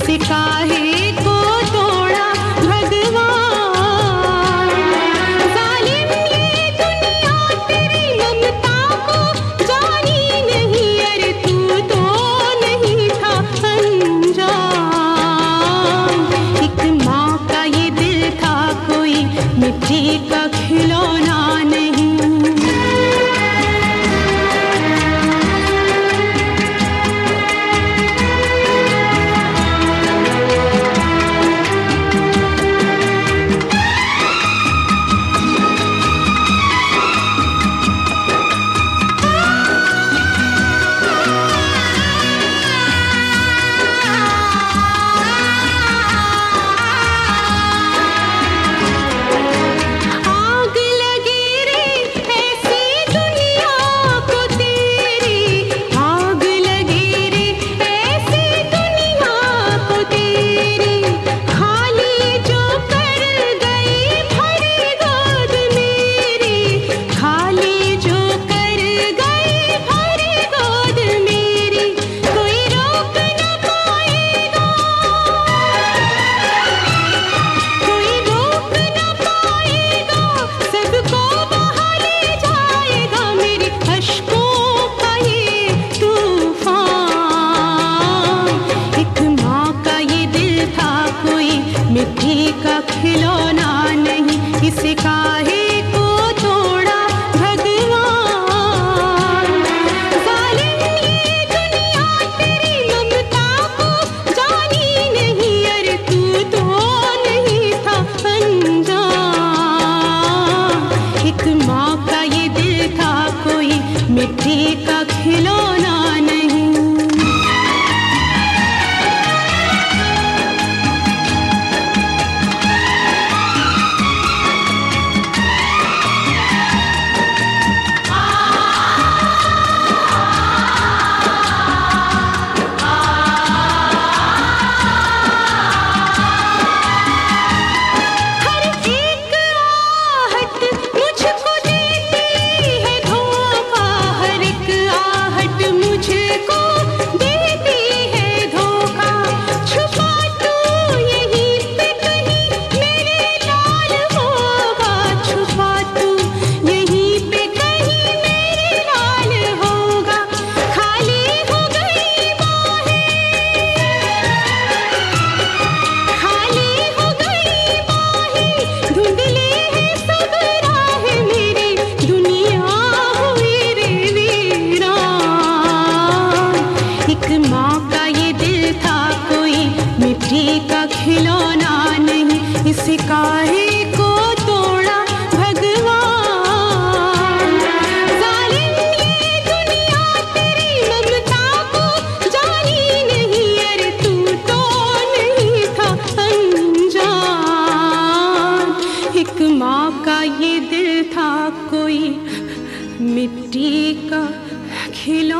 इसे काहे को तोड़ा भगवान। जालिम ये दुनिया तेरी ममता को जानी नहीं, अरे तू तो नहीं था अनजान। एक माँ का ये दिल था कोई मिट्टी का खिलौना नहीं। मिट्टी का खिलौना नहीं, इसे काहे को तोड़ा भगवान। जालिम ये दुनिया तेरी ममता को जानी नहीं, अरे तू तो नहीं था अनजान। एक माँ का ये दिल था कोई मिट्टी का खिलौना नहीं। मिट्टी का खिलौना नहीं, इसे काहे को तोड़ा भगवान। जालिम ये दुनिया तेरी ममता को जानी नहीं, अरे तू तो नहीं था अनजान। एक माँ का ये दिल था कोई मिट्टी का खिलौना।